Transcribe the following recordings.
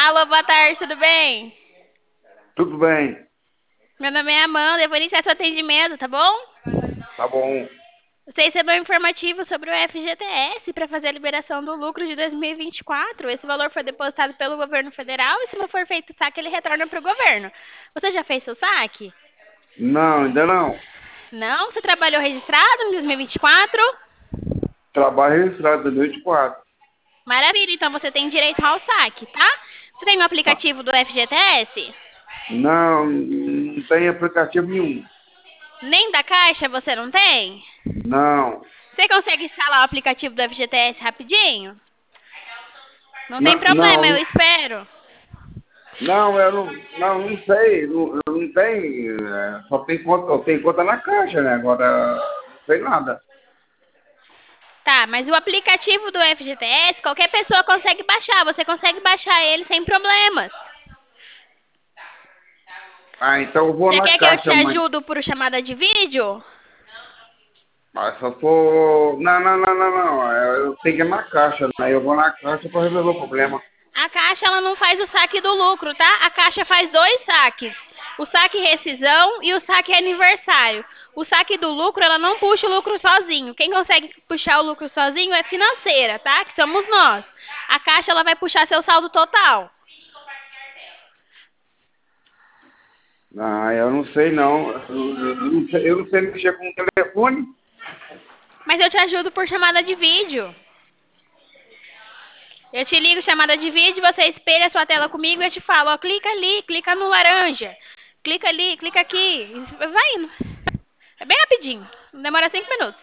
Alô, boa tarde, tudo bem? Tudo bem, Meu nome é Amanda, eu vou iniciar seu atendimento, tá bom? tá bom. Você recebeu um informativo sobre o FGTS para fazer a liberação do lucro de 2024. Esse valor foi depositado pelo governo federal e se não for feito o saque, ele retorna para o governo. Você já fez seu saque? Não, ainda não. Não? Você trabalhou registrado em 2024? Trabalho registrado 2024. Maravilha, então você tem direito ao saque, tá? Você tem o Tá. aplicativo do FGTS? Não, não tem aplicativo nenhum. Nem da Caixa você não tem? Não. Você consegue instalar o aplicativo do FGTS rapidinho? Não tem Não, problema, eu não, espero. não, eu não sei. Eu não tenho. Só tem conta, eu tenho conta na caixa, né? Agora, não sei nada. Tá, mas o aplicativo do FGTS, qualquer pessoa consegue baixar. Você consegue baixar ele sem problemas. Ah, então eu vou Você na quer que eu te caixa, mas. ajude por chamada de vídeo? Mas só for. Não, não, não, não, não. Eu tenho que ir na caixa, né? Eu vou na caixa para resolver o problema. A Caixa ela não faz o saque do lucro, tá? A Caixa faz dois saques. O saque rescisão e o saque aniversário. O saque do lucro, ela não puxa o lucro sozinho. Quem consegue puxar o lucro sozinho é financeira, tá? Que somos nós. A Caixa ela vai puxar seu saldo total. Ah, eu não sei não. Eu não sei mexer com o telefone. Mas eu te ajudo por chamada de vídeo. Eu te ligo chamada de vídeo, você espelha a sua tela comigo e eu te falo, ó, clica ali, clica no laranja. Clica ali, clica aqui. E vai indo. É bem rapidinho. Não demora 5 minutos.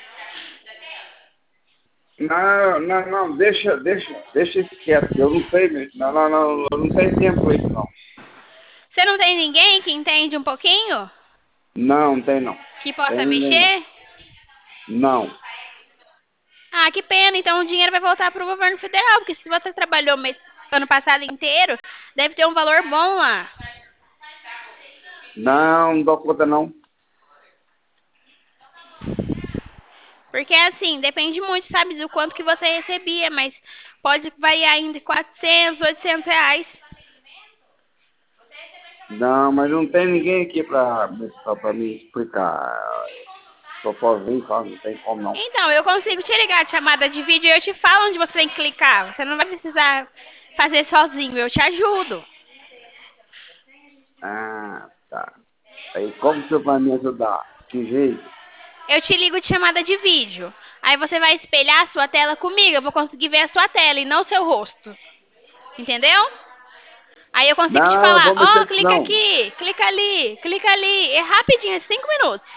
Não, não, não, deixa isso quieto. Eu não sei mesmo. Não, não, não, eu não tenho tempo para isso não. Você não tem ninguém que entende um pouquinho? Não, não tem não. Que possa Tem ninguém não. mexer? Não. Ah, que pena. Então o dinheiro vai voltar para o governo federal, porque se você trabalhou ano passado inteiro, deve ter um valor bom lá. Não, não dou conta não. Porque assim, depende muito, sabe, do quanto que você recebia, mas pode variar entre 400, 800 reais. Não, mas não tem ninguém aqui para me explicar. Estou sozinho, sabe? Não tem como não. Então, eu consigo te ligar de chamada de vídeo e eu te falo onde você tem que clicar. Você não vai precisar fazer sozinho, eu te ajudo. Ah, tá. Aí como você vai me ajudar? Que jeito? Eu te ligo de chamada de vídeo. Aí você vai espelhar a sua tela comigo, eu vou conseguir ver a sua tela e não o seu rosto. Entendeu? Aí eu consigo te Não, eu falar, vou ó, mexer com isso clica não. aqui, clica ali, clica ali. É rapidinho, é 5 minutos.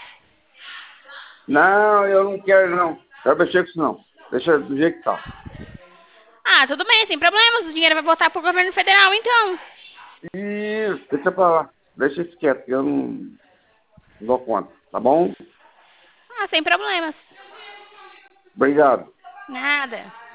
Não, eu não quero não. Quero mexer com isso não. Deixa do jeito que tá. Ah, tudo bem, sem problemas, o dinheiro vai voltar pro governo federal, então. Isso, deixa pra lá. Deixa isso quieto, que eu não dou conta, tá bom? Ah, sem problemas. Obrigado. Nada.